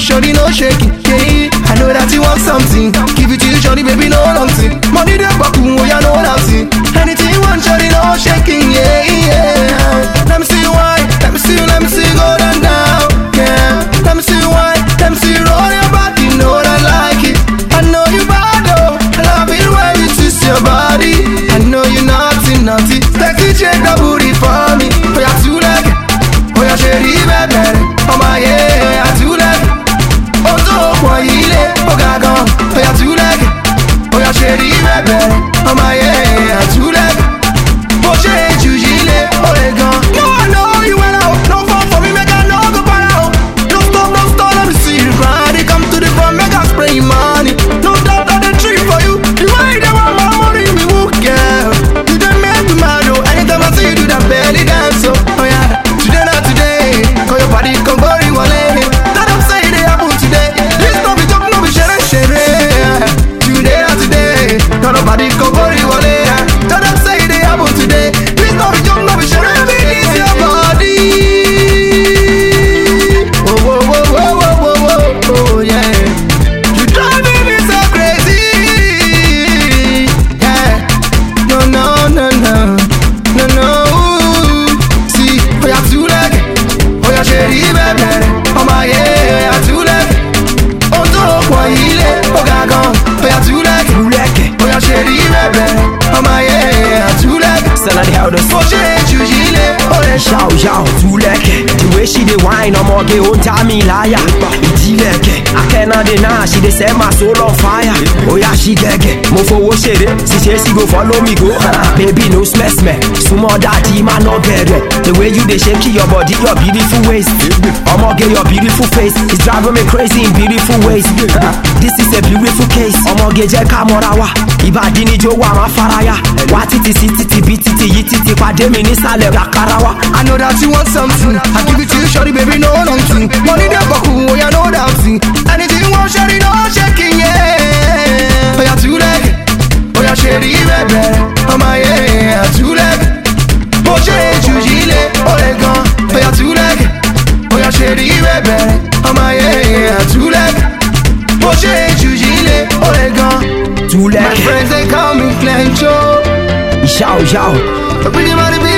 shorty, no shaking. Yeah, I know that you want something. Give it to you, shorty, baby, no long thing. Money dey baku, oh yeah, no nothing. Anything you want, shorty, no shaking. Yeah, yeah. Let me see you wine, let me see you go down down. Yeah, let me see you wine, let me see you roll your body. Know that I like it. I know you bad oh, I love it when you twist your body. I know you naughty, naughty. Sexy check the booty for me. Oh yeah, too like it. Oh yeah, shady baby. Oh my yeah, I too like it. Oh so boy, oh gaga. Oh yeah, too like it. Oh yeah, shady baby. Oh my yeah, I too like it. Oh shady, you gile. Oh they gone. No, I know you went out. No fun for me, make I no go para out. No stop, let me see you grind. Come to the front, make I spray money. No doubt that the tree for you. You ain't the one my money, me woo, girl. You done make me mad, oh. Anytime I see you do that belly dance, oh yeah. Today not today, call your body, come go you wallet. That I'm saying they happen today. This no be talk, no be share. Today not today, call your body, come go you wallet. That I'm saying they happen today. This no be talk, no be share. This your body. Oh yeah. You driving me so crazy. Yeah. No. See, oh yeah, too like it. Oh yeah, shady baby. Oh my yeah, I too like it. Oh so boy, oh gaga. Oh yeah, too like it. Oh yeah, shady baby. Oh my yeah, I too like it. Sell the hell the Oh shady, you gile. Oh yeah, shout, too like the way she dey wine, I'm gonna get on time, liar. I cannot deny, she dey set my soul on fire. Oh yeah, she get mo for what she dey. She go follow me go. Baby no smell. Sumo daddy man no get it. The way you dey shake your body, your beautiful waist. I'm gonna get your beautiful face. It's driving me crazy in beautiful ways. This is a beautiful case. I'm gonna get your camera wa. Ibadi ni jo wa ma faraya. Wa titi bititi yititi pade mi ni sale rakarawa. I know that you want something. I give it to you, shorty, baby, no long thing. Money dey baku, oh yeah, no doubting. Anything you want, shorty, no shaking, yeah. Oh yeah, too like it. Oh yeah, shady baby. Oh my yeah, too like it. Oh shady, you gile. Oh they gone. Oh yeah, too like it. Oh yeah, shady baby. Oh my yeah, too like it. Oh shady, you gile. Oh they gone. Too like my friends they call me Clencho. Shout. But pretty money be